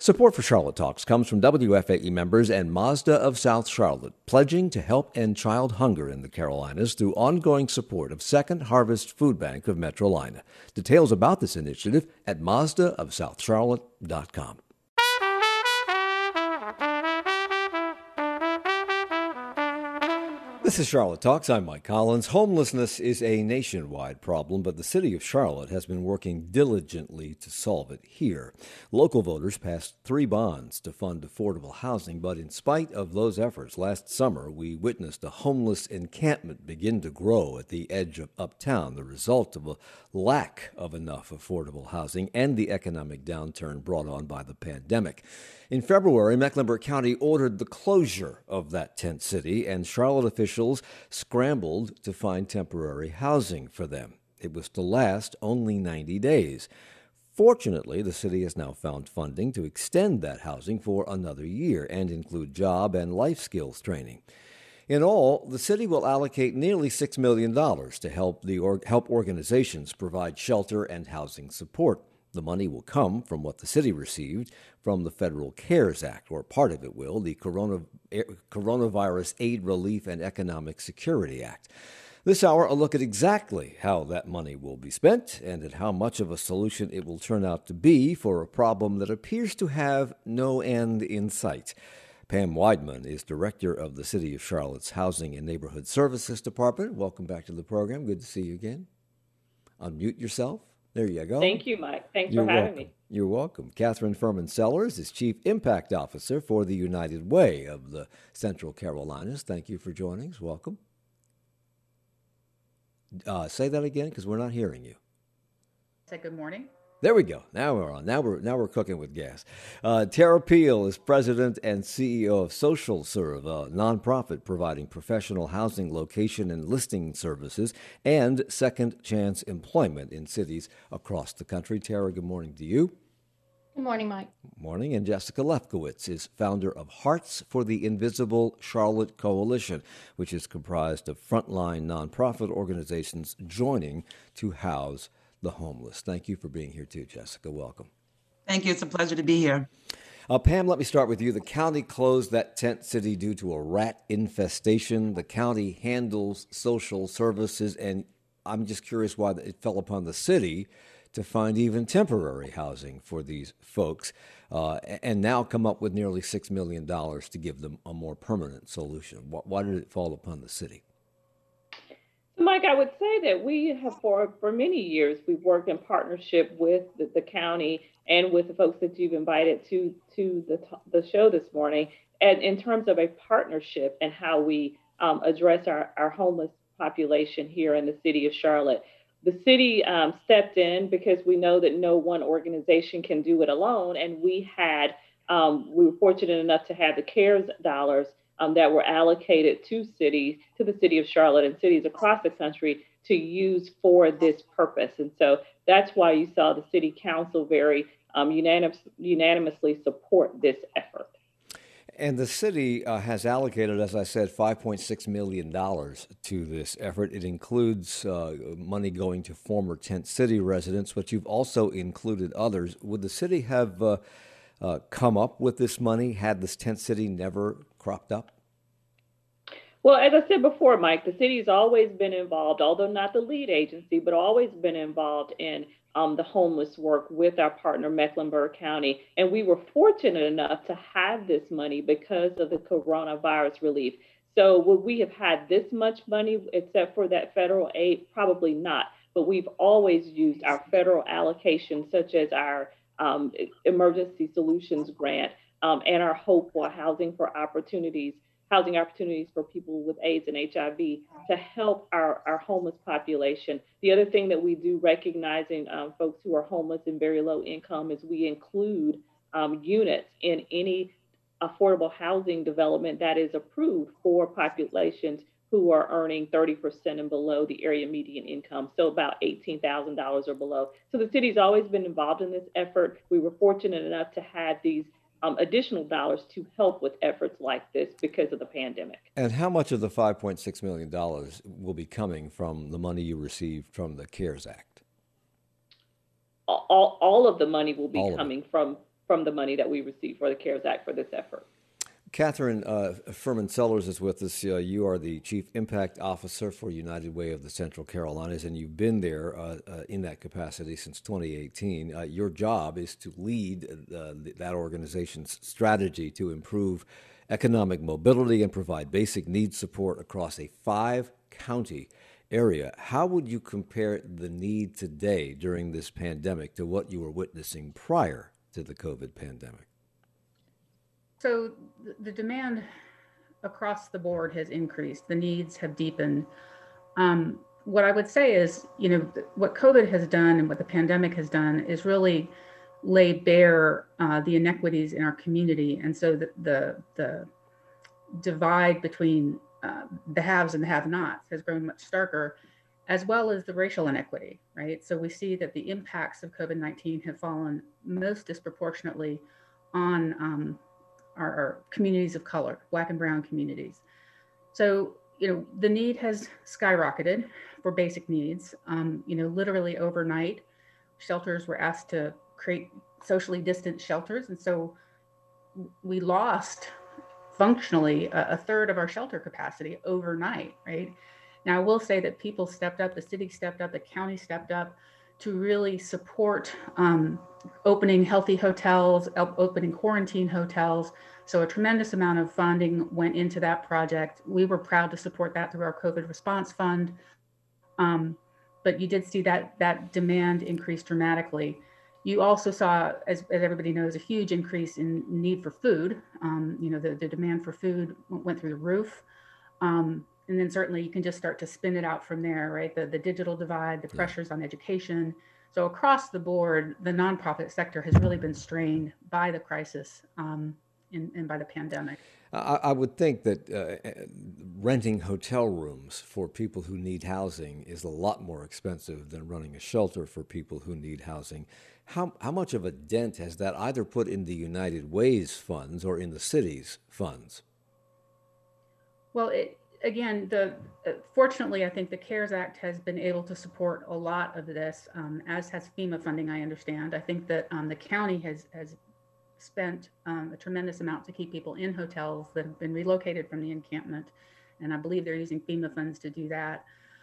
Support for Charlotte Talks comes from WFAE members and Mazda of South Charlotte, pledging to help end child hunger in the Carolinas through ongoing support of Second Harvest Food Bank of Metrolina. Details about this initiative at mazdaofsouthcharlotte.com. This is Charlotte Talks. I'm Mike Collins. Homelessness is a nationwide problem, but the city of Charlotte has been working diligently to solve it here. Local voters passed 3 bonds to fund affordable housing, but in spite of those efforts, last summer we witnessed a homeless encampment begin to grow at the edge of uptown, the result of a lack of enough affordable housing and the economic downturn brought on by the pandemic. In February, Mecklenburg County ordered the closure of that tent city, and Charlotte officials scrambled to find temporary housing for them. It was to last only 90 days. Fortunately, the city has now found funding to extend that housing for another year and include job and life skills training. In all, the city will allocate nearly $6 million to help organizations provide shelter and housing support. The money will come from what the city received from the Federal CARES Act, or part of it will, the Coronavirus Aid, Relief, and Economic Security Act. This hour, a look at exactly how that money will be spent and at how much of a solution it will turn out to be for a problem that appears to have no end in sight. Pam Weidman is director of the City of Charlotte's Housing and Neighborhood Services Department. Welcome back to the program. Good to see you again. Unmute yourself. There you go. Thank you, Mike. Thanks for having me. You're welcome. Catherine Furman Sellers is Chief Impact Officer for the United Way of the Central Carolinas. Thank you for joining us. Welcome. Say that again, because we're not hearing you. Say good morning. There we go. Now we're on. Now we're cooking with gas. Tara Peel is president and CEO of Social Serve, a nonprofit providing professional housing location and listing services and second chance employment in cities across the country. Tara, good morning to you. Good morning, Mike. Morning. And Jessica Lefkowitz is founder of Hearts for the Invisible Charlotte Coalition, which is comprised of frontline nonprofit organizations joining to house the homeless. Thank you for being here too, Jessica. Welcome. Thank you. It's a pleasure to be here. Pam, let me start with you. The county closed that tent city due to a rat infestation. The county handles social services, and I'm just curious why it fell upon the city to find even temporary housing for these folks, and now come up with nearly $6 million to give them a more permanent solution. Why did it fall upon the city? Mike, I would say that we have for many years, we've worked in partnership with the county and with the folks that you've invited to the show this morning, and in terms of a partnership and how we address our homeless population here in the city of Charlotte. The city stepped in because we know that no one organization can do it alone, and we were fortunate enough to have the CARES dollars that were allocated to the city of Charlotte and cities across the country to use for this purpose. And so that's why you saw the city council very unanimously support this effort. And the city has allocated, as I said, $5.6 million to this effort. It includes money going to former tent city residents, but you've also included others. Would the city have come up with this money had this tent city never cropped up? Well, as I said before, Mike, the city's always been involved, although not the lead agency, but always been involved in the homeless work with our partner, Mecklenburg County. And we were fortunate enough to have this money because of the coronavirus relief. So would we have had this much money except for that federal aid? Probably not. But we've always used our federal allocation, such as our Emergency Solutions Grant and our Hope for housing opportunities for people with AIDS and HIV to help our homeless population. The other thing that we do, recognizing folks who are homeless and very low income, is we include units in any affordable housing development that is approved for populations who are earning 30% and below the area median income, so about $18,000 or below. So the city's always been involved in this effort. We were fortunate enough to have these additional dollars to help with efforts like this because of the pandemic. And how much of the $5.6 million will be coming from the money you received from the CARES Act? All of the money will be coming from from the money that we received for the CARES Act for this effort. Catherine Furman Sellers is with us. You are the Chief Impact Officer for United Way of the Central Carolinas, and you've been there in that capacity since 2018. Your job is to lead that organization's strategy to improve economic mobility and provide basic needs support across a 5-county area. How would you compare the need today during this pandemic to what you were witnessing prior to the COVID pandemic? So the demand across the board has increased. The needs have deepened. What I would say is, what COVID has done and what the pandemic has done is really lay bare the inequities in our community. And so the divide between the haves and the have-nots has grown much starker, as well as the racial inequity, right? So we see that the impacts of COVID-19 have fallen most disproportionately on our communities of color, Black and brown communities. So, the need has skyrocketed for basic needs. Literally overnight, shelters were asked to create socially distant shelters. And so we lost functionally a third of our shelter capacity overnight, right? Now, I will say that people stepped up, the city stepped up, the county stepped up to really support opening healthy hotels, opening quarantine hotels. So a tremendous amount of funding went into that project. We were proud to support that through our COVID response fund. But you did see that demand increase dramatically. You also saw, as everybody knows, a huge increase in need for food. The demand for food went through the roof. And then certainly you can just start to spin it out from there, right? The digital divide, the pressures on education. So across the board, the nonprofit sector has really been strained by the crisis and by the pandemic. I would think that renting hotel rooms for people who need housing is a lot more expensive than running a shelter for people who need housing. How much of a dent has that either put in the United Way's funds or in the city's funds? Well, fortunately, I think the CARES Act has been able to support a lot of this, as has FEMA funding, I understand. I think that the county has spent a tremendous amount to keep people in hotels that have been relocated from the encampment. And I believe they're using FEMA funds to do that.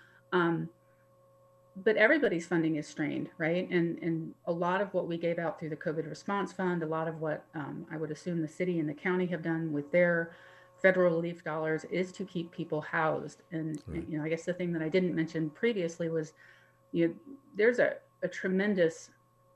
But everybody's funding is strained, right? And a lot of what we gave out through the COVID response fund, a lot of what I would assume the city and the county have done with their federal relief dollars is to keep people housed. And, right. I guess the thing that I didn't mention previously was, there's a tremendous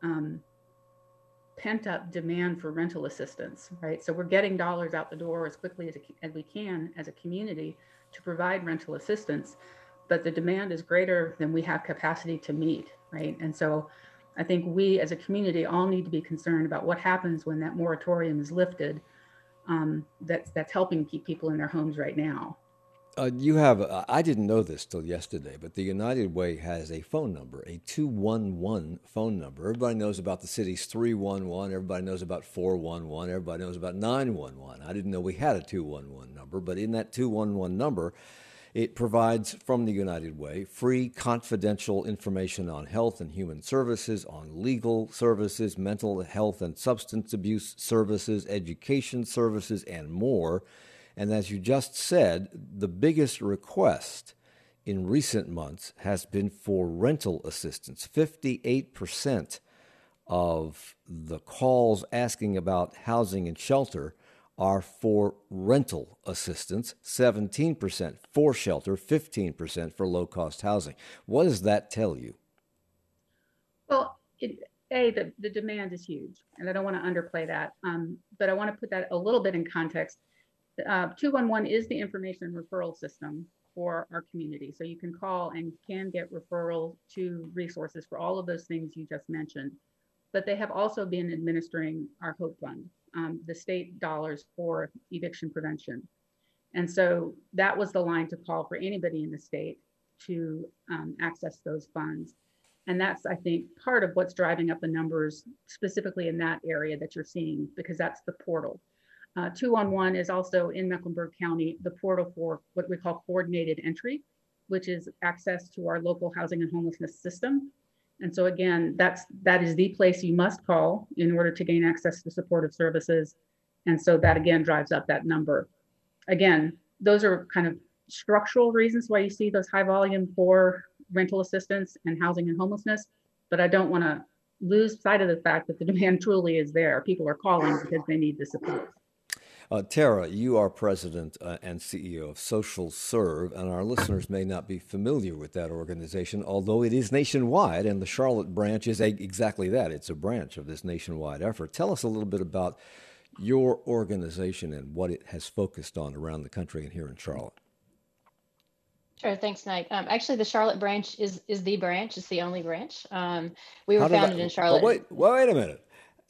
pent up demand for rental assistance, right? So we're getting dollars out the door as quickly as we can as a community to provide rental assistance, but the demand is greater than we have capacity to meet, right? And so I think we as a community all need to be concerned about what happens when that moratorium is lifted. That's helping keep people in their homes right now. I didn't know this till yesterday, but the United Way has a phone number, a 211 phone number. Everybody knows about the city's 311. Everybody knows about 411. Everybody knows about 911. I didn't know we had a 211 number, but in that 211 number, it provides from the United Way free, confidential information on health and human services, on legal services, mental health and substance abuse services, education services, and more. And as you just said, the biggest request in recent months has been for rental assistance. 58% of the calls asking about housing and shelter are for rental assistance, 17% for shelter, 15% for low-cost housing. What does that tell you? Well, the demand is huge, and I don't want to underplay that, but I want to put that a little bit in context. 211 is the information referral system for our community. So you can call and can get referral to resources for all of those things you just mentioned. But they have also been administering our HOPE Fund, the state dollars for eviction prevention. And so that was the line to call for anybody in the state to access those funds. And that's, I think, part of what's driving up the numbers specifically in that area that you're seeing, because that's the portal. 211 is also in Mecklenburg County, the portal for what we call coordinated entry, which is access to our local housing and homelessness system. And so again, that is the place you must call in order to gain access to supportive services. And so that again drives up that number. Again, those are kind of structural reasons why you see those high volume for rental assistance and housing and homelessness. But I don't want to lose sight of the fact that the demand truly is there. People are calling because they need the support. Tara, you are president and CEO of Social Serve, and our listeners may not be familiar with that organization, although it is nationwide, and the Charlotte branch is exactly that. It's a branch of this nationwide effort. Tell us a little bit about your organization and what it has focused on around the country and here in Charlotte. Sure. Thanks, Mike. Actually, the Charlotte branch is the branch. It's the only branch. We were founded in Charlotte. Wait a minute.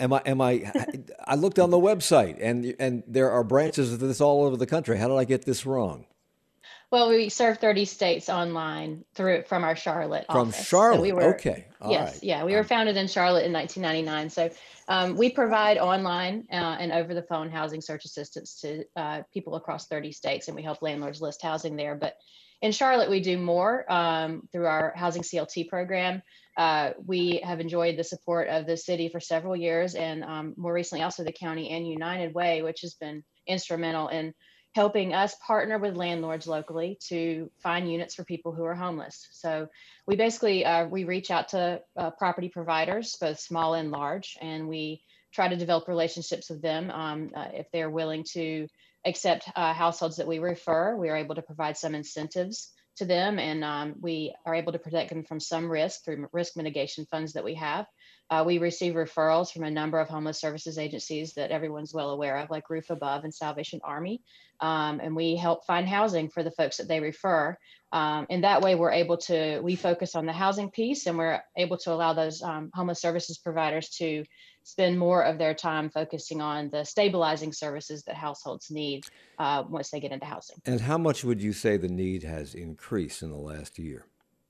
I looked on the website and there are branches of this all over the country. How did I get this wrong? Well, we serve 30 states online from our Charlotte office. From Charlotte, so okay. All yes, right. Yeah, we were founded in Charlotte in 1999. So we provide online and over-the-phone housing search assistance to people across 30 states, and we help landlords list housing there. But in Charlotte, we do more through our Housing CLT program. We have enjoyed the support of the city for several years, and more recently also the county and United Way, which has been instrumental in helping us partner with landlords locally to find units for people who are homeless. So we basically, we reach out to property providers, both small and large, and we try to develop relationships with them. If they're willing to accept households that we refer, we are able to provide some incentives to them, and we are able to protect them from some risk through risk mitigation funds that we have. We receive referrals from a number of homeless services agencies that everyone's well aware of, like Roof Above and Salvation Army, and we help find housing for the folks that they refer. And that way we focus on the housing piece, and we're able to allow those homeless services providers to spend more of their time focusing on the stabilizing services that households need once they get into housing. And how much would you say the need has increased in the last year?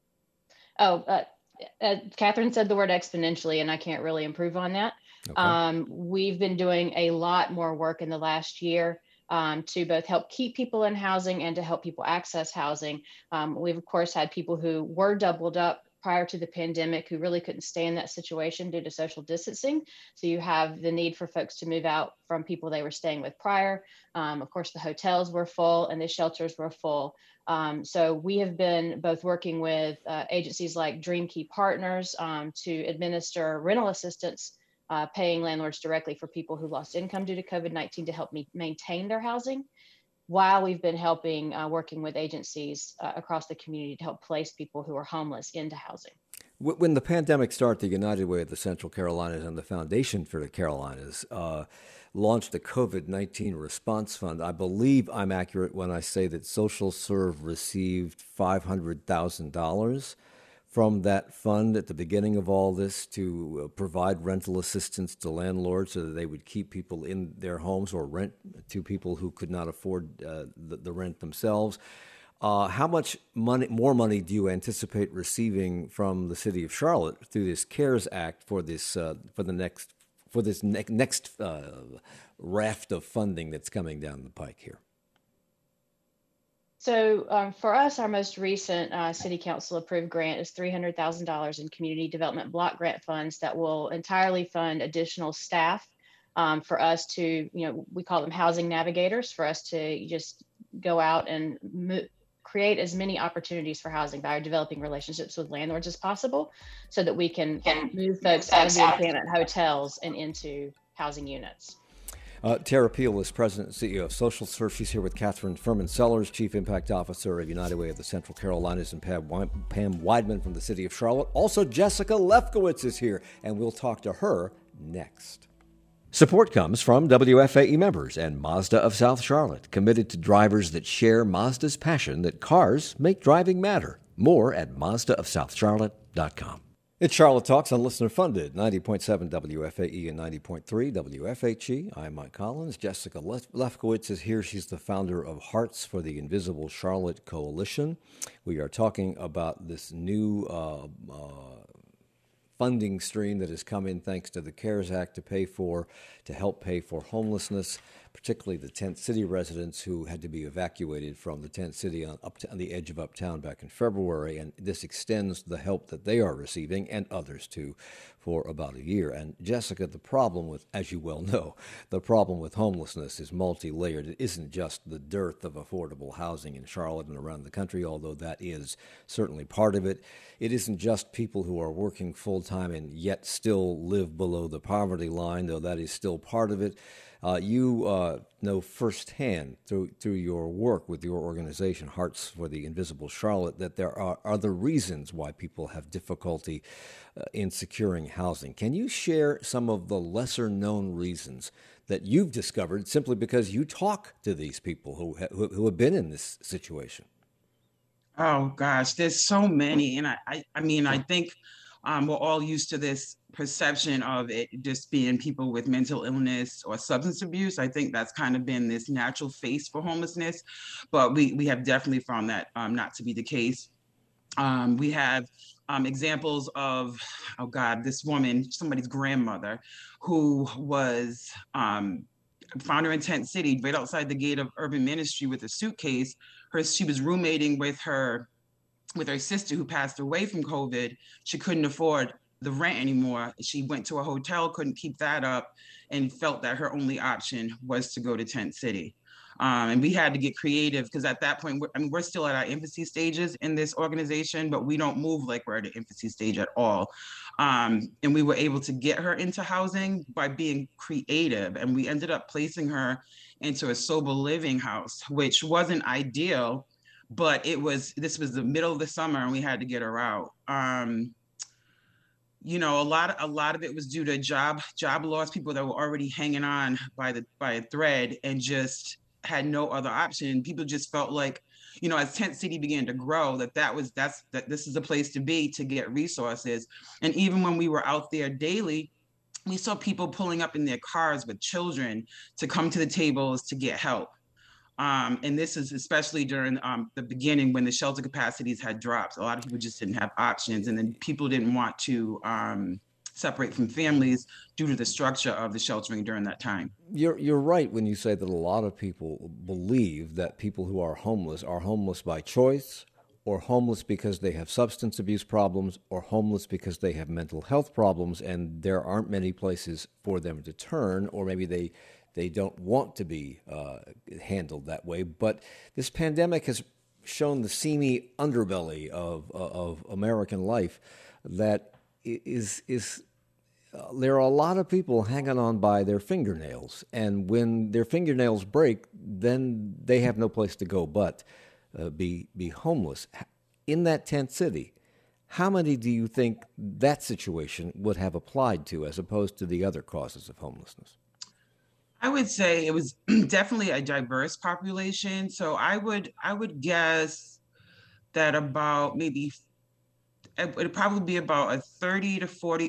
Catherine said the word exponentially, and I can't really improve on that. Okay. We've been doing a lot more work in the last year to both help keep people in housing and to help people access housing. We've, of course, had people who were doubled up prior to the pandemic who really couldn't stay in that situation due to social distancing. So you have the need for folks to move out from people they were staying with prior. Of course, the hotels were full and the shelters were full. So we have been both working with agencies like Dream Key Partners to administer rental assistance, paying landlords directly for people who lost income due to COVID-19 to help maintain their housing, while we've been helping working with agencies across the community to help place people who are homeless into housing. When the pandemic started, the United Way of the Central Carolinas and the Foundation for the Carolinas launched the COVID-19 Response Fund. I believe I'm accurate when I say that Social Serve received $500,000 from that fund at the beginning of all this to provide rental assistance to landlords so that they would keep people in their homes or rent to people who could not afford the rent themselves. How much more money do you anticipate receiving from the city of Charlotte through this CARES Act for this next raft of funding that's coming down the pike here? So for us, our most recent City Council approved grant is $300,000 in community development block grant funds that will entirely fund additional staff for us to, we call them housing navigators, for us to just go out and create as many opportunities for housing by developing relationships with landlords as possible so that we can move folks out of the encampment hotels and into housing units. Tara Peel is President and CEO of Social Serve. She's here with Catherine Furman Sellers, Chief Impact Officer of United Way of the Central Carolinas, and Pam Weidman from the City of Charlotte. Also, Jessica Lefkowitz is here, and we'll talk to her next. Support comes from WFAE members and Mazda of South Charlotte, committed to drivers that share Mazda's passion that cars make driving matter. More at MazdaofSouthCharlotte.com. It's Charlotte Talks on Listener Funded, 90.7 WFAE and 90.3 WFHE. I'm Mike Collins. Jessica Lefkowitz is here. She's the founder of Hearts for the Invisible Charlotte Coalition. We are talking about this new funding stream that has come in thanks to the CARES Act to help pay for homelessness. particularly the Tent City residents who had to be evacuated from the Tent City on the edge of Uptown back in February. And this extends the help that they are receiving, and others too, for about a year. And Jessica, the problem with, as you well know, the problem with homelessness is multi-layered. It isn't just the dearth of affordable housing in Charlotte and around the country, although that is certainly part of it. It isn't just people who are working full-time and yet still live below the poverty line, though that is still part of it. You know firsthand through your work with your organization, Hearts for the Invisible Charlotte, that there are other reasons why people have difficulty in securing housing. Can you share some of the lesser-known reasons that you've discovered simply because you talk to these people who have been in this situation? Oh gosh, there's so many, and I mean, I think we're all used to this perception of it just being people with mental illness or substance abuse. I think that's kind of been this natural face for homelessness, but we have definitely found that not to be the case. We have examples of, oh God, this woman, somebody's grandmother, who was found her in Tent City, right outside the gate of Urban Ministry with a suitcase. She was roommating with her sister who passed away from COVID. She couldn't afford the rent anymore. She went to a hotel, couldn't keep that up, and felt that her only option was to go to Tent City. And we had to get creative because at that point, we're still at our infancy stages in this organization, but we don't move like we're at an infancy stage at all. And we were able to get her into housing by being creative. And we ended up placing her into a sober living house, which wasn't ideal, but this was the middle of the summer and we had to get her out. You know, a lot of it was due to job loss, people that were already hanging on by a thread and just had no other option. People just felt like, you know, as Tent City began to grow, that this is a place to be to get resources. And even when we were out there daily, we saw people pulling up in their cars with children to come to the tables to get help. And this is especially during the beginning when the shelter capacities had dropped. A lot of people just didn't have options, and then people didn't want to separate from families due to the structure of the sheltering during that time. You're right when you say that a lot of people believe that people who are homeless by choice, or homeless because they have substance abuse problems, or homeless because they have mental health problems, and there aren't many places for them to turn, or maybe they don't want to be handled that way. But this pandemic has shown the seamy underbelly of American life that is there are a lot of people hanging on by their fingernails, and when their fingernails break, then they have no place to go but be homeless. In that Tent City, how many do you think that situation would have applied to as opposed to the other causes of homelessness? I would say it was definitely a diverse population. So I would guess that about maybe it would probably be about a 30 to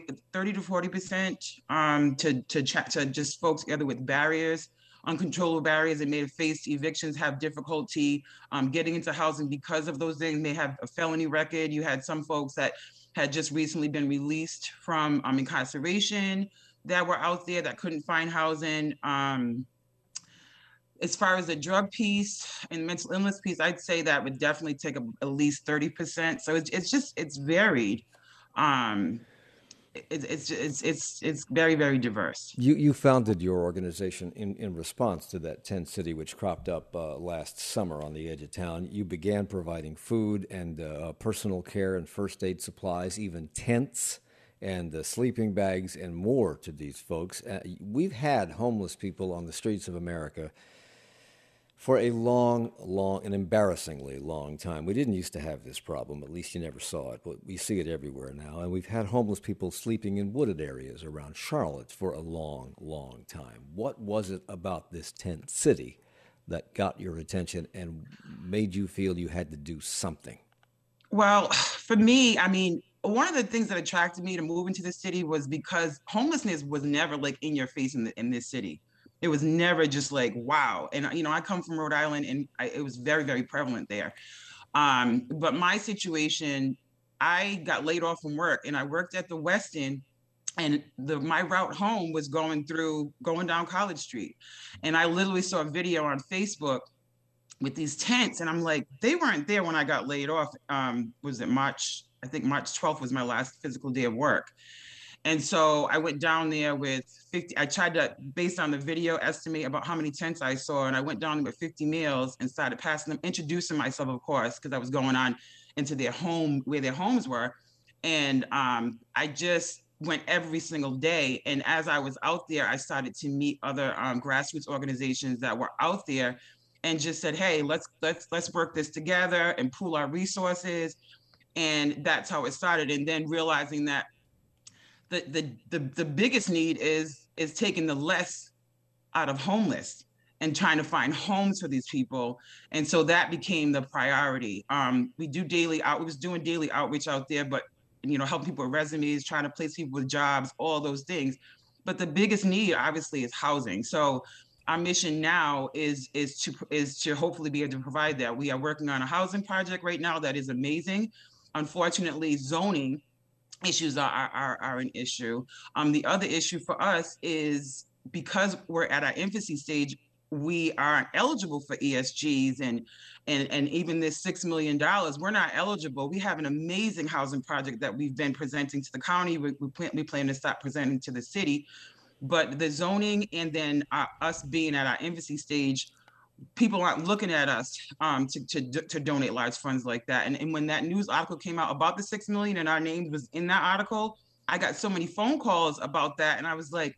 40% to just folks together with barriers, uncontrollable barriers that may have faced evictions, have difficulty getting into housing because of those things, may have a felony record. You had some folks that had just recently been released from incarceration that were out there that couldn't find housing. As far as the drug piece and mental illness piece, I'd say that would definitely take at least 30%. So it's varied. It's very, very diverse. You founded your organization in response to that Tent City, which cropped up last summer on the edge of town. You began providing food and personal care and first aid supplies, even tents and sleeping bags and more to these folks. We've had homeless people on the streets of America for a long, and embarrassingly long time. We didn't used to have this problem, at least you never saw it, but we see it everywhere now. And we've had homeless people sleeping in wooded areas around Charlotte for a long, long time. What was it about this Tent City that got your attention and made you feel you had to do something? Well, for me, I mean, one of the things that attracted me to move into the city was because homelessness was never like in your face in this city. It was never just like, wow. And, you know, I come from Rhode Island and it was very, very prevalent there. But my situation, I got laid off from work and I worked at the Westin And my route home was going down College Street. And I literally saw a video on Facebook with these tents. And I'm like, they weren't there when I got laid off. Was it March? I think March 12th was my last physical day of work. And so I went down there with 50. I tried to, based on the video, estimate about how many tents I saw. And I went down with 50 meals and started passing them, introducing myself, of course, because I was going on into their home, where their homes were. And I just went every single day. And as I was out there, I started to meet other grassroots organizations that were out there, and just said, hey, let's work this together and pool our resources. And that's how it started. And then realizing that the biggest need is taking the less out of homeless and trying to find homes for these people. And so that became the priority. We was doing daily outreach out there, but helping people with resumes, trying to place people with jobs, all those things. But the biggest need, obviously, is housing. So our mission now is to hopefully be able to provide that. We are working on a housing project right now that is amazing. Unfortunately, zoning issues are an issue. The other issue for us is, because we're at our infancy stage, we aren't eligible for ESGs and even this $6 million, we're not eligible. We have an amazing housing project that we've been presenting to the county. We plan to start presenting to the city, but the zoning and then us being at our infancy stage, people aren't looking at us to donate large funds like that. And when that news article came out about the 6 million and our name was in that article, I got so many phone calls about that. And I was like,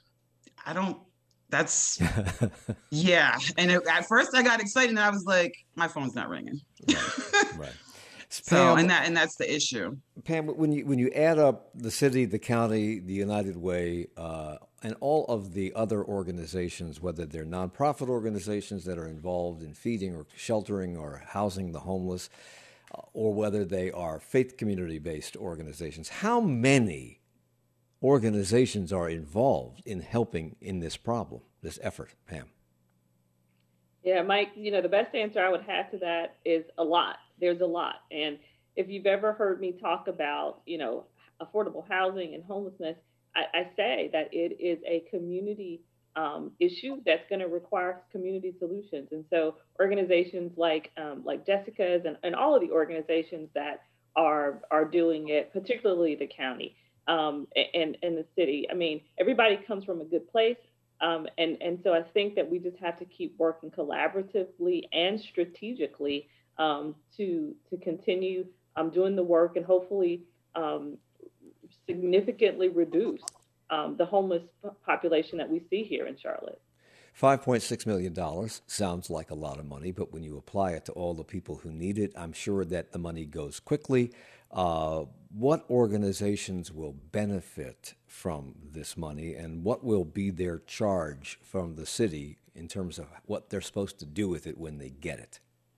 yeah. And at first I got excited and I was like, my phone's not ringing. Right. So, Pam, and that's the issue. Pam, when you add up the city, the county, the United Way, and all of the other organizations, whether they're nonprofit organizations that are involved in feeding or sheltering or housing the homeless, or whether they are faith community-based organizations, how many organizations are involved in helping in this problem, this effort, Pam? Yeah, Mike, the best answer I would have to that is a lot. There's a lot. And if you've ever heard me talk about, affordable housing and homelessness, I say that it is a community issue that's going to require community solutions. And so organizations like Jessica's and all of the organizations that are doing it, particularly the county and the city. I mean, everybody comes from a good place. And so I think that we just have to keep working collaboratively and strategically to continue doing the work and hopefully significantly reduce the homeless population that we see here in Charlotte. $5.6 million sounds like a lot of money, but when you apply it to all the people who need it, I'm sure that the money goes quickly. What organizations will benefit from this money, and what will be their charge from the city in terms of what they're supposed to do with it when they get it?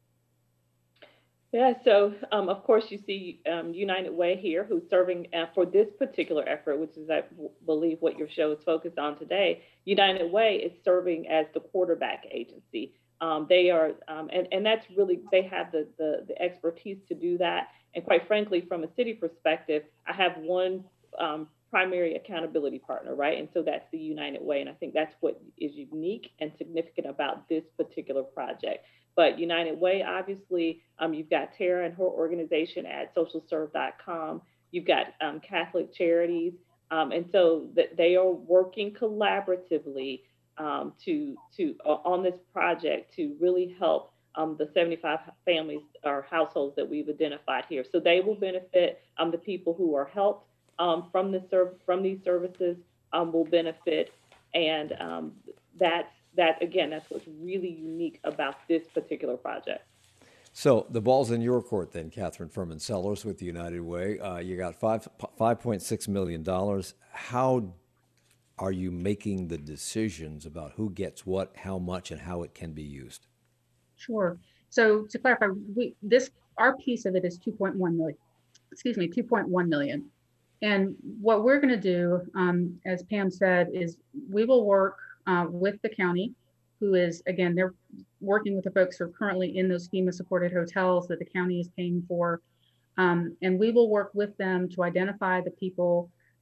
Yeah, so of course you see United Way here, who's serving for this particular effort, which is, I believe, what your show is focused on today. United Way is serving as the quarterback agency. They are, and that's really, they have the expertise to do that. And quite frankly, from a city perspective, I have one primary accountability partner, right? And so that's the United Way. And I think that's what is unique and significant about this particular project. But United Way, obviously, you've got Tara and her organization at socialserve.com. You've got Catholic Charities. And so that they are working collaboratively to on this project to really help the 75 families or households that we've identified here. So they will benefit. The people who are helped from these services will benefit. And that's what's really unique about this particular project. So the ball's in your court then, Catherine Furman Sellers with the United Way. You got $5.6 million. How are you making the decisions about who gets what, how much, and how it can be used? Sure. So to clarify, our piece of it is 2.1 million. And what we're going to do, as Pam said, is we will work with the county, who is, again, they're working with the folks who are currently in those FEMA supported hotels that the county is paying for. And we will work with them to identify the people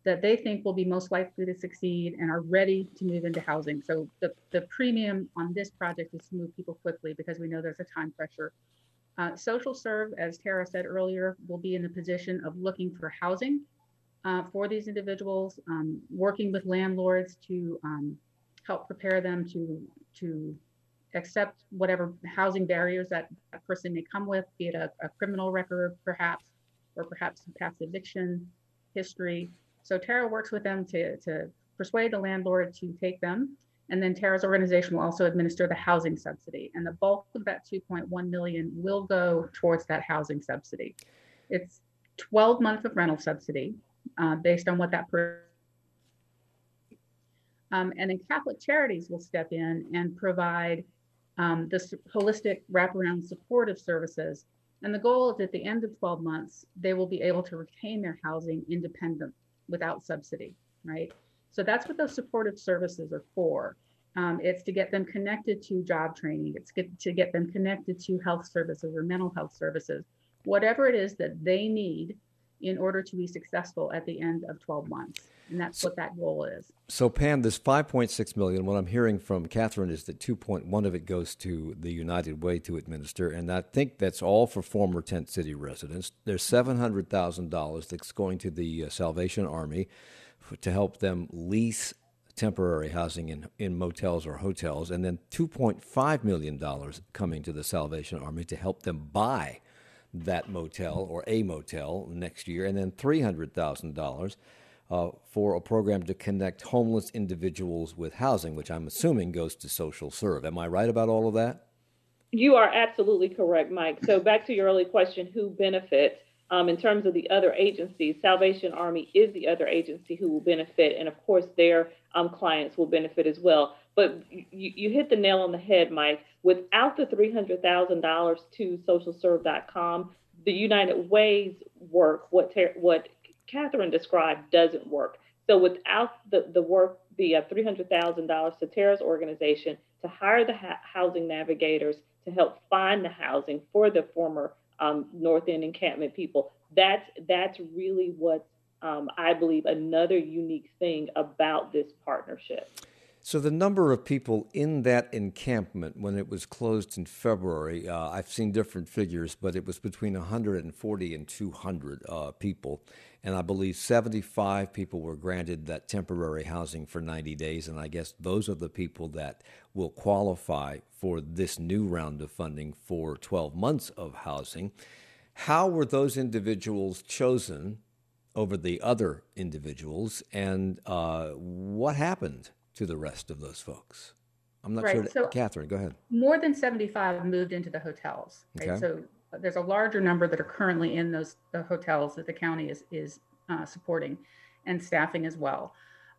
that they think will be most likely to succeed and are ready to move into housing. So the premium on this project is to move people quickly because we know there's a time pressure. Social Serve, as Tara said earlier, will be in the position of looking for housing for these individuals, working with landlords to help prepare them to accept whatever housing barriers that person may come with, be it a criminal record perhaps, or perhaps some past eviction history. So Tara works with them to persuade the landlord to take them. And then Tara's organization will also administer the housing subsidy. And the bulk of that 2.1 million will go towards that housing subsidy. It's 12 months of rental subsidy based on what that and then Catholic Charities will step in and provide this holistic wraparound supportive services. And the goal is at the end of 12 months, they will be able to retain their housing independent without subsidy, right? So that's what those supportive services are for. It's to get them connected to job training. It's to get them connected to health services or mental health services, whatever it is that they need in order to be successful at the end of 12 months. And that's what that goal is. So Pam, this 5.6 million, what I'm hearing from Catherine is that 2.1 of it goes to the United Way to administer. And I think that's all for former Tent City residents. There's $700,000 that's going to the Salvation Army to help them lease temporary housing in motels or hotels. And then $2.5 million coming to the Salvation Army to help them buy that motel or a motel next year. And then $300,000 for a program to connect homeless individuals with housing, which I'm assuming goes to Social Serve. Am I right about all of that? You are absolutely correct, Mike. So back to your early question, who benefits? In terms of the other agencies, Salvation Army is the other agency who will benefit. And of course, their clients will benefit as well. But you hit the nail on the head, Mike. Without the $300,000 to socialserve.com, the United Way's work, what Catherine described, doesn't work. So without the work, the $300,000 to Tara's organization to hire the housing navigators to help find the housing for the former North End encampment people, that's really what I believe another unique thing about this partnership. So the number of people in that encampment when it was closed in February, I've seen different figures, but it was between 140 and 200 people. And I believe 75 people were granted that temporary housing for 90 days. And I guess those are the people that will qualify for this new round of funding for 12 months of housing. How were those individuals chosen over the other individuals? And what happened to the rest of those folks? I'm not sure. So Catherine, go ahead. More than 75 moved into the hotels. Right? Okay. So there's a larger number that are currently in those hotels that the county is supporting and staffing as well.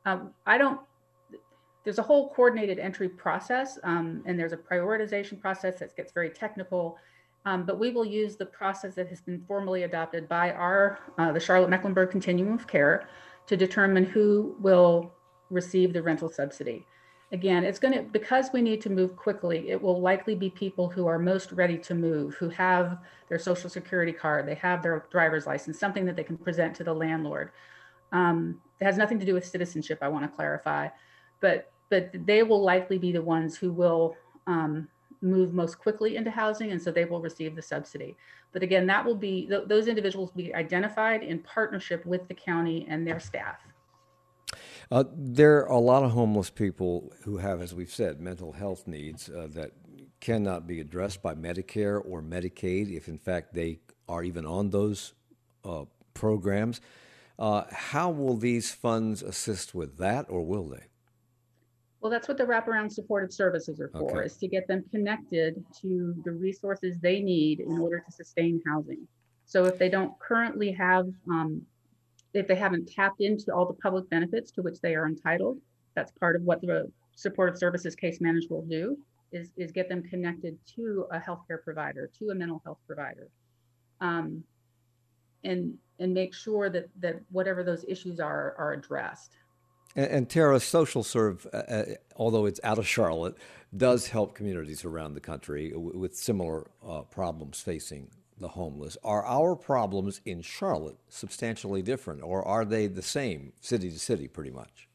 There's a whole coordinated entry process, and there's a prioritization process that gets very technical. But we will use the process that has been formally adopted by the Charlotte-Mecklenburg Continuum of Care to determine who will receive the rental subsidy. Again, because we need to move quickly, it will likely be people who are most ready to move, who have their Social Security card, they have their driver's license, something that they can present to the landlord. It has nothing to do with citizenship, I want to clarify, but they will likely be the ones who will move most quickly into housing, and so they will receive the subsidy. But again, that will be, those individuals will be identified in partnership with the county and their staff. There are a lot of homeless people who have, as we've said, mental health needs that cannot be addressed by Medicare or Medicaid, if in fact they are even on those programs. How will these funds assist with that, or will they? Well, that's what the wraparound supportive services are for, is to get them connected to the resources they need in order to sustain housing. So if they don't currently have if they haven't tapped into all the public benefits to which they are entitled, that's part of what the supportive services case manager will do, is get them connected to a healthcare provider, to a mental health provider, and make sure that whatever those issues are addressed. And Tara, Social Serve, although it's out of Charlotte, does help communities around the country with similar problems facing the homeless. Are our problems in Charlotte substantially different, or are they the same city to city pretty much?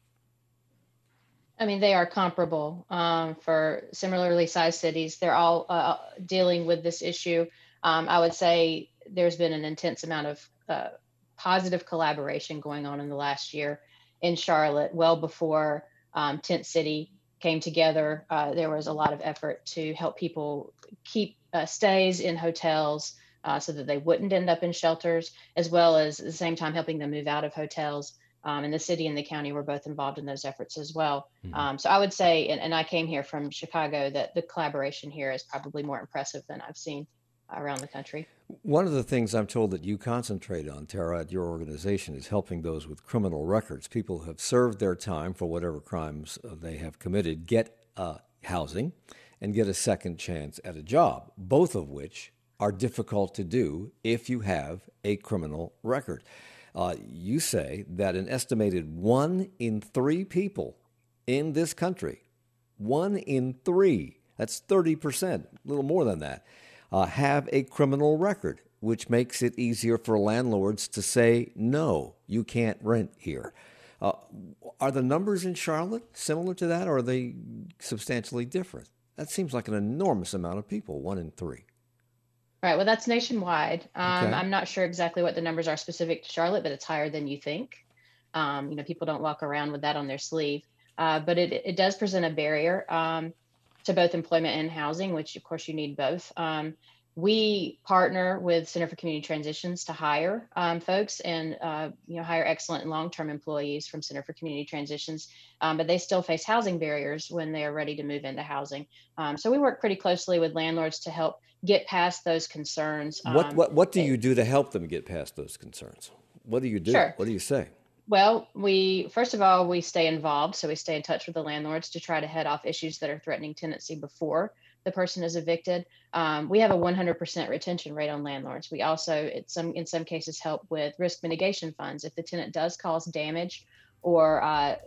I mean, they are comparable for similarly sized cities. They're all dealing with this issue. I would say there's been an intense amount of positive collaboration going on in the last year in Charlotte. Well before Tent City came together, there was a lot of effort to help people keep stays in hotels so that they wouldn't end up in shelters, as well as at the same time helping them move out of hotels. And the city and the county were both involved in those efforts as well. So I would say, and I came here from Chicago, that the collaboration here is probably more impressive than I've seen around the country. One of the things I'm told that you concentrate on, Tara, at your organization is helping those with criminal records. People who have served their time for whatever crimes they have committed, get housing and get a second chance at a job, both of which are difficult to do if you have a criminal record. You say that an estimated 1 in 3 people in this country, 1 in 3, that's 30%, a little more than that, have a criminal record, which makes it easier for landlords to say, no, you can't rent here. Are the numbers in Charlotte similar to that, or are they substantially different? That seems like an enormous amount of people, 1 in 3. Right. Well, that's nationwide. Okay. I'm not sure exactly what the numbers are specific to Charlotte, but it's higher than you think. People don't walk around with that on their sleeve, but it does present a barrier to both employment and housing, which of course you need both. We partner with Center for Community Transitions to hire folks and hire excellent and long-term employees from Center for Community Transitions, but they still face housing barriers when they are ready to move into housing. So we work pretty closely with landlords to help get past those concerns. What do you do to help them get past those concerns? What do you do? Sure. What do you say? Well, first of all, we stay involved. So we stay in touch with the landlords to try to head off issues that are threatening tenancy before the person is evicted. We have a 100% retention rate on landlords. We also, in some cases, help with risk mitigation funds. If the tenant does cause damage or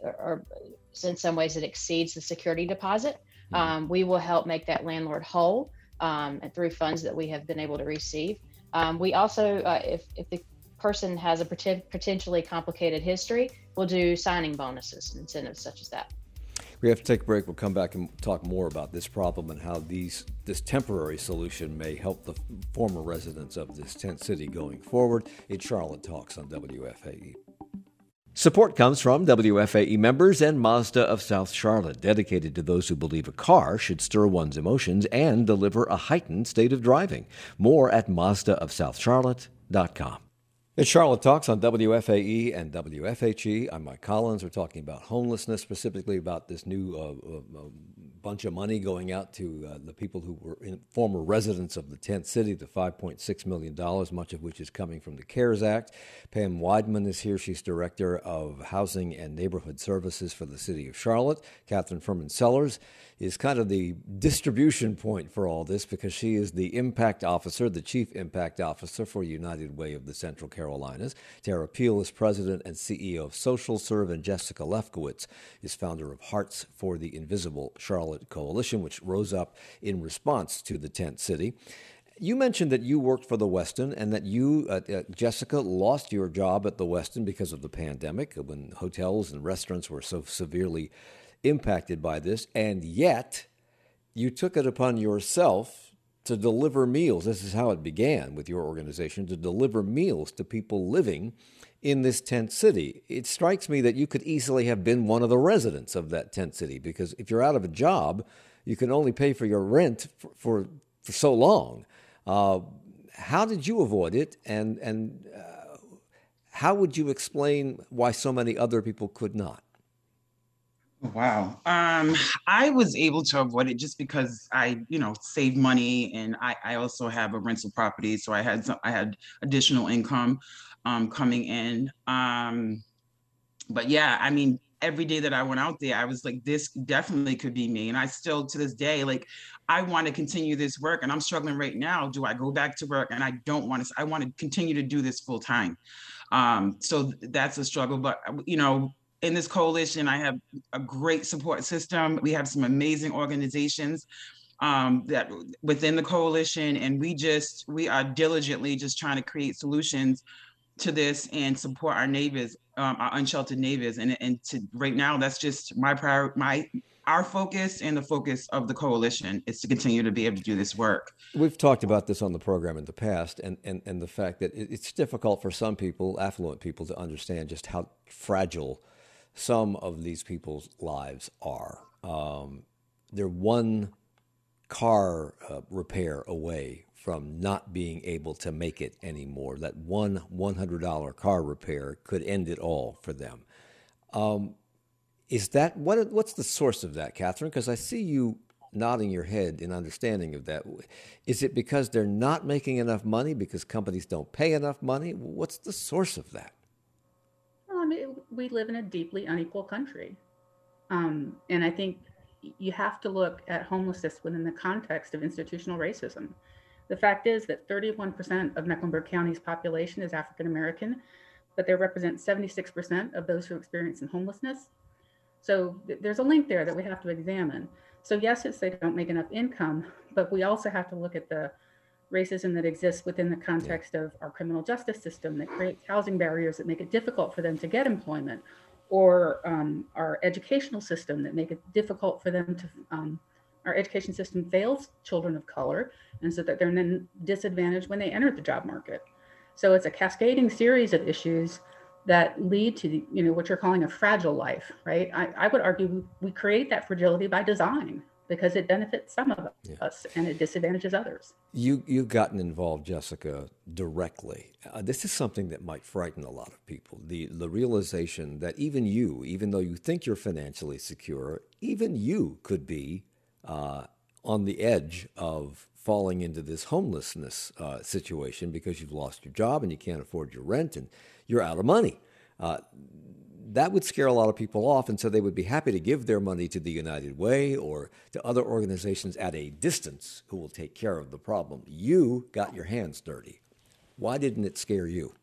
in some ways it exceeds the security deposit, we will help make that landlord whole through funds that we have been able to receive. We also, if the person has a potentially complicated history, we'll do signing bonuses and incentives such as that. We have to take a break. We'll come back and talk more about this problem and how this temporary solution may help the former residents of this tent city going forward. It's Charlotte Talks on WFAE. Support comes from WFAE members and Mazda of South Charlotte, dedicated to those who believe a car should stir one's emotions and deliver a heightened state of driving. More at MazdaofSouthCharlotte.com. It's Charlotte Talks on WFAE and WFHE. I'm Mike Collins. We're talking about homelessness, specifically about this new bunch of money going out to the people who were former residents of the tent city, the $5.6 million, much of which is coming from the CARES Act. Pam Weidman is here. She's Director of Housing and Neighborhood Services for the City of Charlotte. Catherine Furman Sellers is kind of the distribution point for all this because she is the impact officer, the chief impact officer for United Way of the Central Carolinas. Tara Peel is president and CEO of Social Serve, and Jessica Lefkowitz is founder of Hearts for the Invisible Charlotte Coalition, which rose up in response to the tent city. You mentioned that you worked for the Westin and that you, Jessica, lost your job at the Westin because of the pandemic when hotels and restaurants were so severely impacted by this, and yet you took it upon yourself to deliver meals. This is how it began with your organization, to deliver meals to people living in this tent city. It strikes me that you could easily have been one of the residents of that tent city, because if you're out of a job, you can only pay for your rent for so long. How did you avoid it, and how would you explain why so many other people could not? Wow. I was able to avoid it just because I, saved money, and I also have a rental property. So I had additional income coming in. But yeah, I mean, every day that I went out there, I was like, this definitely could be me. And I still, to this day, I want to continue this work, and I'm struggling right now. Do I go back to work? And I don't want to, I want to continue to do this full time. So that's a struggle, but in this coalition, I have a great support system. We have some amazing organizations that within the coalition, and we are diligently just trying to create solutions to this and support our neighbors, our unsheltered neighbors. And to right now, that's just our focus, and the focus of the coalition is to continue to be able to do this work. We've talked about this on the program in the past, and the fact that it's difficult for some people, affluent people, to understand just how fragile some of these people's lives are. They're one car repair away from not being able to make it anymore. That one $100 car repair could end it all for them. Is that what's the source of that, Catherine? Because I see you nodding your head in understanding of that. Is it because they're not making enough money, because companies don't pay enough money? What's the source of that? Well, I mean, we live in a deeply unequal country. And I think you have to look at homelessness within the context of institutional racism. The fact is that 31% of Mecklenburg County's population is African American, but they represent 76% of those who experience homelessness. So there's a link there that we have to examine. So yes, it's they don't make enough income, but we also have to look at the racism that exists within the context of our criminal justice system that creates housing barriers that make it difficult for them to get employment, or our educational system that make it difficult for them to, our education system fails children of color, and so that they're then disadvantaged when they enter the job market. So it's a cascading series of issues that lead to the, what you're calling a fragile life, right? I would argue we create that fragility by design because it benefits some of us and it disadvantages others. You've gotten involved, Jessica, directly. This is something that might frighten a lot of people. The realization that even though you think you're financially secure, even you could be on the edge of falling into this homelessness situation because you've lost your job and you can't afford your rent and you're out of money. That would scare a lot of people off, and so they would be happy to give their money to the United Way or to other organizations at a distance who will take care of the problem. You got your hands dirty. Why didn't it scare you?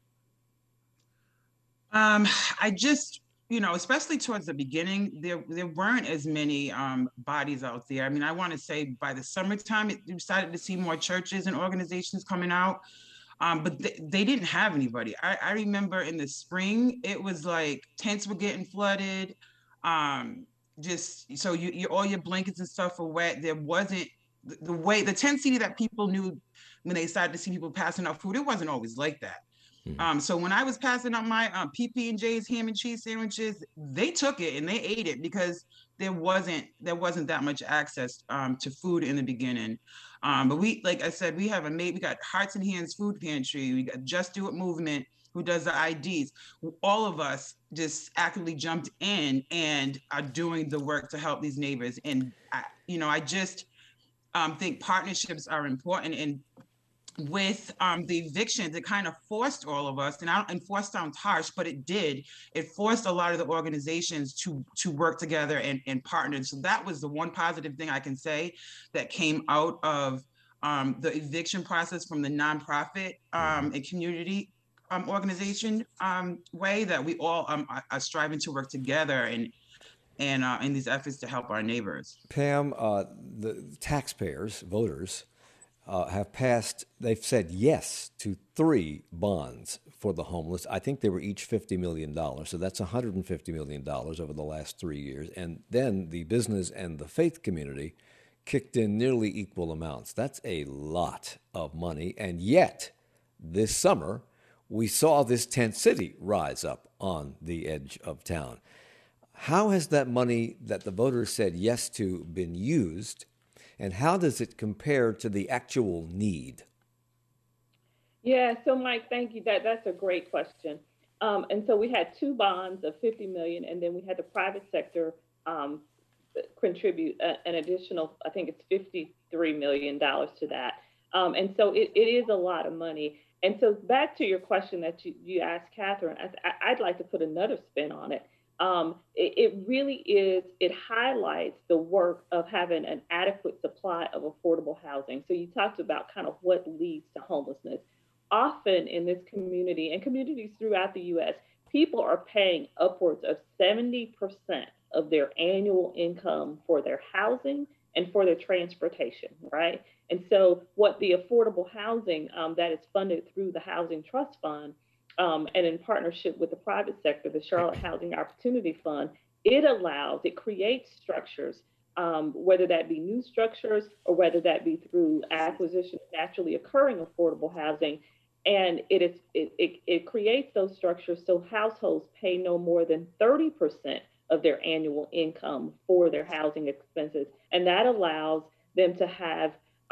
I just, especially towards the beginning, there weren't as many bodies out there. I mean, I want to say by the summertime, you started to see more churches and organizations coming out. But they didn't have anybody. I remember in the spring, it was like tents were getting flooded. Just so you all your blankets and stuff were wet. There wasn't the tent city that people knew when they started to see people passing out food. It wasn't always like that. Mm-hmm. So when I was passing out my PB&J's ham and cheese sandwiches, they took it and they ate it because there wasn't that much access to food in the beginning. But we, like I said, we got Hearts and Hands Food Pantry, we got Just Do It Movement, who does the IDs. All of us just actively jumped in and are doing the work to help these neighbors. And I just think partnerships are important. And with the evictions, it kind of forced all of us, and forced sounds harsh, but it did. It forced a lot of the organizations to work together and partner. So that was the one positive thing I can say that came out of the eviction process from the nonprofit and community organization way, that we all are striving to work together and in these efforts to help our neighbors. Pam, the taxpayers, voters, they've said yes to 3 bonds for the homeless. I think they were each $50 million. So that's $150 million over the last 3 years. And then the business and the faith community kicked in nearly equal amounts. That's a lot of money. And yet, this summer, we saw this tent city rise up on the edge of town. How has that money that the voters said yes to been used? And how does it compare to the actual need? Yeah, so Mike, thank you. That's a great question. And so we had 2 bonds of $50 million, and then we had the private sector contribute an additional, I think it's $53 million to that. And so it is a lot of money. And so back to your question that you asked, Catherine, I'd like to put another spin on it. It really is, it highlights the work of having an adequate supply of affordable housing. So you talked about kind of what leads to homelessness. Often in this community and communities throughout the U.S., people are paying upwards of 70% of their annual income for their housing and for their transportation, right? And so what the affordable housing that is funded through the Housing Trust Fund and in partnership with the private sector, the Charlotte Housing Opportunity Fund, it creates structures, whether that be new structures or whether that be through acquisition of naturally occurring affordable housing. And it creates those structures so households pay no more than 30% of their annual income for their housing expenses. And that allows them to have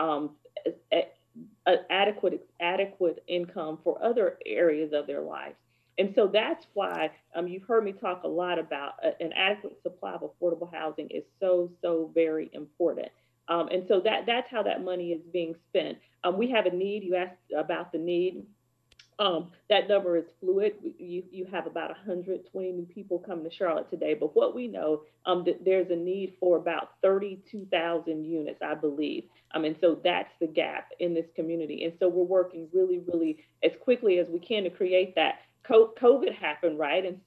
adequate income for other areas of their lives. And so that's why you've heard me talk a lot about an adequate supply of affordable housing is so very important. And so that's how that money is being spent. We have a need. You asked about the need. That number is fluid. You have about 120 new people coming to Charlotte today, but what we know that there's a need for about 32,000 units, I believe. And so that's the gap in this community. And so we're working really as quickly as we can to create that. COVID happened, right? And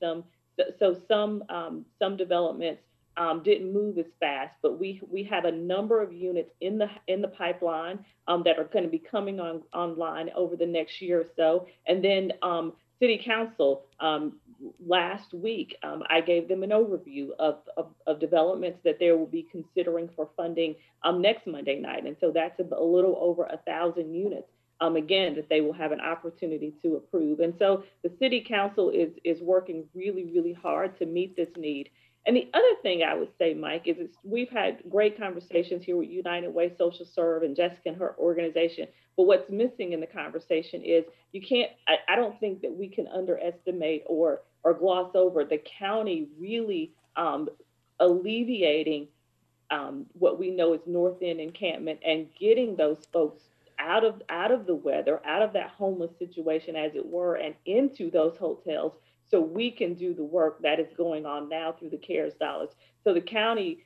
some developments didn't move as fast, but we have a number of units in the pipeline that are going to be coming online over the next year or so. And then City Council last week, I gave them an overview of developments that they will be considering for funding next Monday night. And so that's a little over 1,000 units. Again, that they will have an opportunity to approve. And so the City Council is working really hard to meet this need. And the other thing I would say, Mike, is we've had great conversations here with United Way Social Serve and Jessica and her organization. But what's missing in the conversation is I don't think that we can underestimate or gloss over the county really alleviating what we know is North End encampment and getting those folks out of the weather, out of that homeless situation, as it were, and into those hotels so we can do the work that is going on now through the CARES dollars. So the county,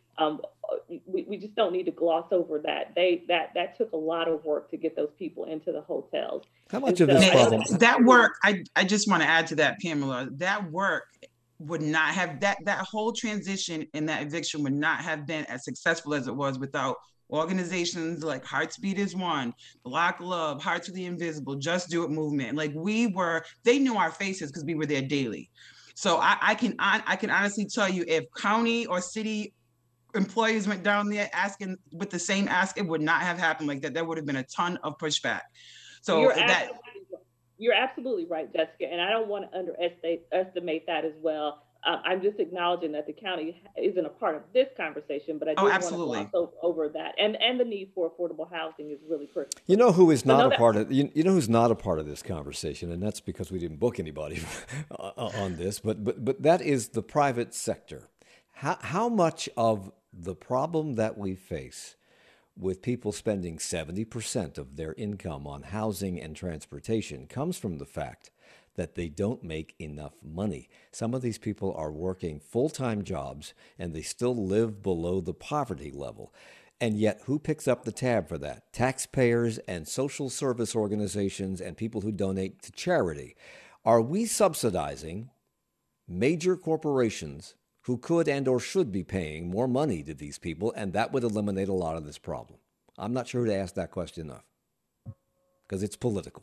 we just don't need to gloss over that. That took a lot of work to get those people into the hotels. How much of this problem? That work, I just want to add to that, Pamela, that work would not have, that whole transition and that eviction would not have been as successful as it was without organizations like Hearts Beat as One, Black Love, Hearts of the Invisible, Just Do It movement. Like they knew our faces because we were there daily. So I can honestly tell you, if county or city employees went down there asking with the same ask, it would not have happened like that. There would have been a ton of pushback. So you're absolutely right, Jessica. And I don't want to underestimate that as well. I'm just acknowledging that the county isn't a part of this conversation, but I do want to gloss over that. And the need for affordable housing is really critical. You know who is not a part of you know who's not a part of this conversation, and that's because we didn't book anybody on this, but that is the private sector. How much of the problem that we face with people spending 70% of their income on housing and transportation comes from the fact that they don't make enough money. Some of these people are working full-time jobs and they still live below the poverty level. And yet, who picks up the tab for that? Taxpayers and social service organizations and people who donate to charity. Are we subsidizing major corporations who could and or should be paying more money to these people, and that would eliminate a lot of this problem? I'm not sure who to ask that question of, because it's political.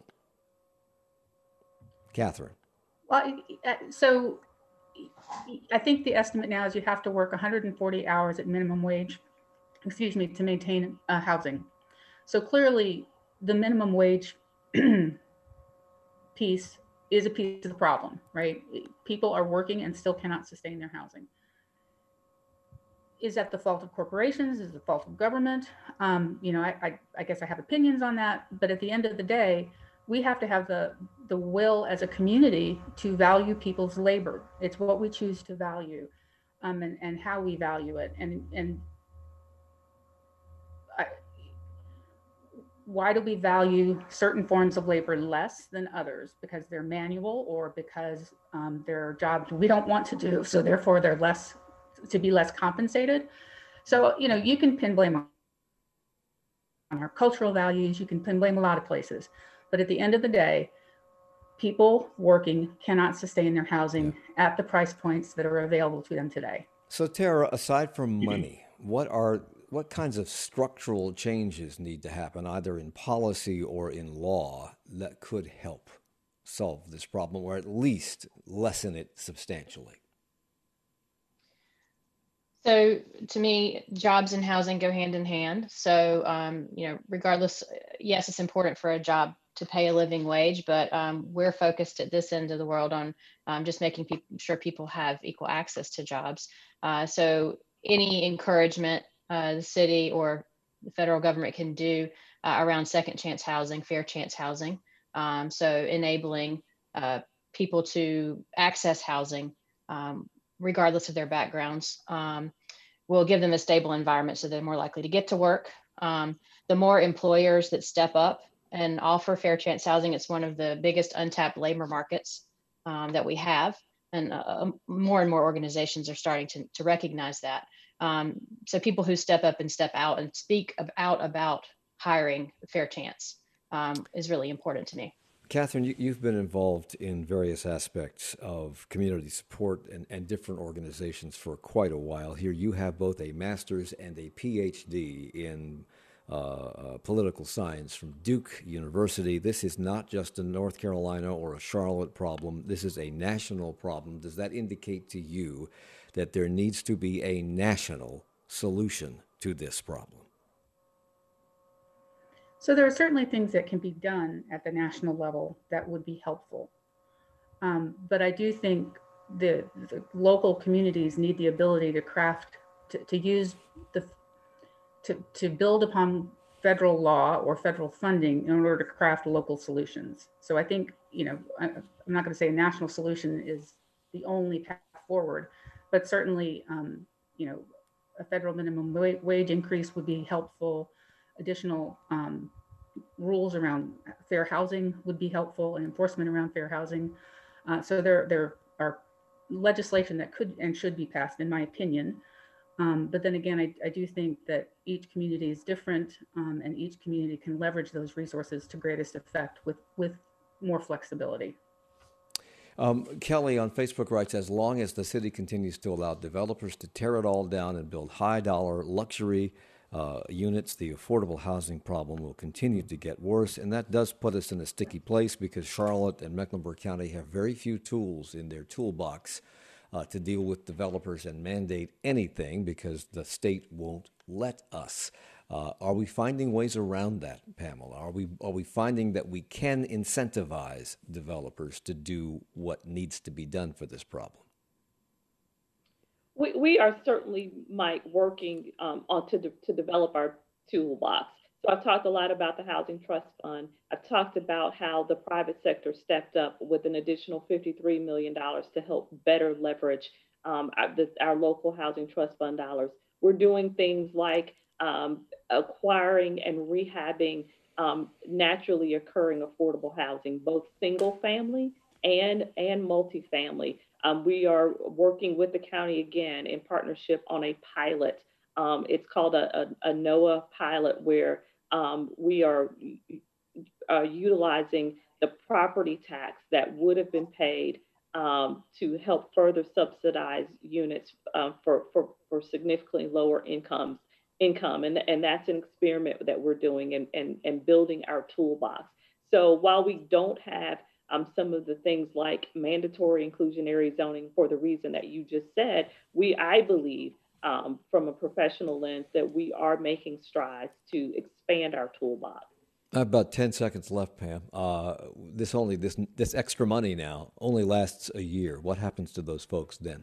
Catherine. Well, so I think the estimate now is you have to work 140 hours at minimum wage, to maintain housing. So clearly the minimum wage piece is a piece of the problem, right? People are working and still cannot sustain their housing. Is that the fault of corporations? Is it the fault of government? I guess I have opinions on that, but at the end of the day, we have to have the will as a community to value people's labor. It's what we choose to value, and how we value it. Why do we value certain forms of labor less than others? Because they're manual, or because they're jobs we don't want to do, so therefore they're less compensated. So you can pin blame on our cultural values. You can pin blame a lot of places. But at the end of the day, people working cannot sustain their housing at the price points that are available to them today. So Tara, aside from money, what are what kinds of structural changes need to happen, either in policy or in law, that could help solve this problem, or at least lessen it substantially? So to me, jobs and housing go hand in hand. So, regardless, yes, it's important for a job to pay a living wage, but we're focused at this end of the world on just making sure people have equal access to jobs. So any encouragement the city or the federal government can do around second chance housing, fair chance housing, so enabling people to access housing regardless of their backgrounds, will give them a stable environment so they're more likely to get to work. The more employers that step up and offer fair chance housing, it's one of the biggest untapped labor markets that we have. And more organizations are starting to recognize that. So people who step up and step out and speak about hiring fair chance is really important to me. Catherine, you've been involved in various aspects of community support and different organizations for quite a while. Here you have both a master's and a PhD in political science from Duke University. This is not just a North Carolina or a Charlotte problem. This is a national problem. Does that indicate to you that there needs to be a national solution to this problem? So there are certainly things that can be done at the national level that would be helpful. But I do think the local communities need the ability to craft, to use to build upon federal law or federal funding in order to craft local solutions. So I think, I'm not going to say a national solution is the only path forward, but certainly, a federal minimum wage increase would be helpful. Additional rules around fair housing would be helpful, and enforcement around fair housing. So there are legislation that could and should be passed, in my opinion. But then again, I do think that each community is different, and each community can leverage those resources to greatest effect with more flexibility. Kelly on Facebook writes, as long as the city continues to allow developers to tear it all down and build high-dollar luxury units, the affordable housing problem will continue to get worse. And that does put us in a sticky place because Charlotte and Mecklenburg County have very few tools in their toolbox to deal with developers and mandate anything because the state won't let us. Are we finding ways around that, Pamela? Are we finding that we can incentivize developers to do what needs to be done for this problem? We are certainly, Mike, working to develop our toolbox. So I've talked a lot about the Housing Trust Fund. I've talked about how the private sector stepped up with an additional $53 million to help better leverage our local Housing Trust Fund dollars. We're doing things like acquiring and rehabbing naturally occurring affordable housing, both single family and multifamily. We are working with the county again in partnership on a pilot. It's called a NOAA pilot where we are utilizing the property tax that would have been paid to help further subsidize units for significantly lower income. And that's an experiment that we're doing and building our toolbox. So while we don't have some of the things like mandatory inclusionary zoning for the reason that you just said, I believe from a professional lens that we are making strides to expand our toolbox. About 10 seconds left, Pam. This extra money now only lasts a year. What happens to those folks then?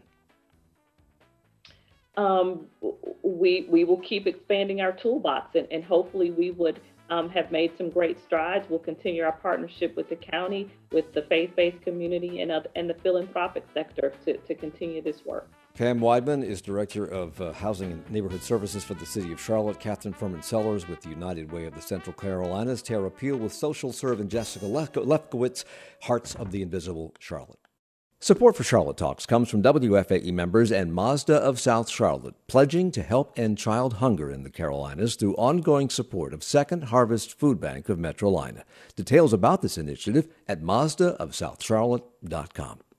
We will keep expanding our toolbox and hopefully we would have made some great strides. We'll continue our partnership with the county, with the faith-based community, and the philanthropic sector to continue this work. Pam Weidman is Director of Housing and Neighborhood Services for the City of Charlotte. Catherine Furman-Sellers with the United Way of the Central Carolinas. Tara Peel with Social Serve, and Jessica Lefkowitz, Hearts of the Invisible Charlotte. Support for Charlotte Talks comes from WFAE members and Mazda of South Charlotte, pledging to help end child hunger in the Carolinas through ongoing support of Second Harvest Food Bank of Metrolina. Details about this initiative at mazdaofsouthcharlotte.com.